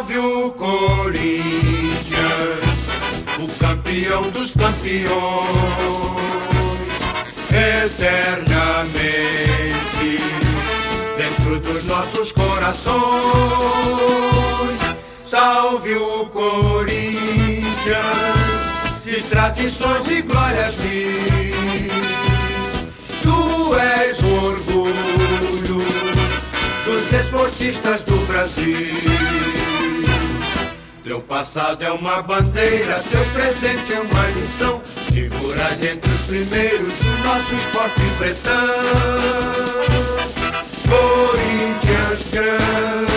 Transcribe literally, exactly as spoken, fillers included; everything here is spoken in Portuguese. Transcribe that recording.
Salve o Corinthians, o campeão dos campeões, eternamente dentro dos nossos corações. Salve o Corinthians, de tradições e glórias mil. Tu és o orgulho dos desportistas do Brasil. Teu passado é uma bandeira, teu presente é uma lição. Figuras entre os primeiros do nosso esporte pretão. Corinthians grande.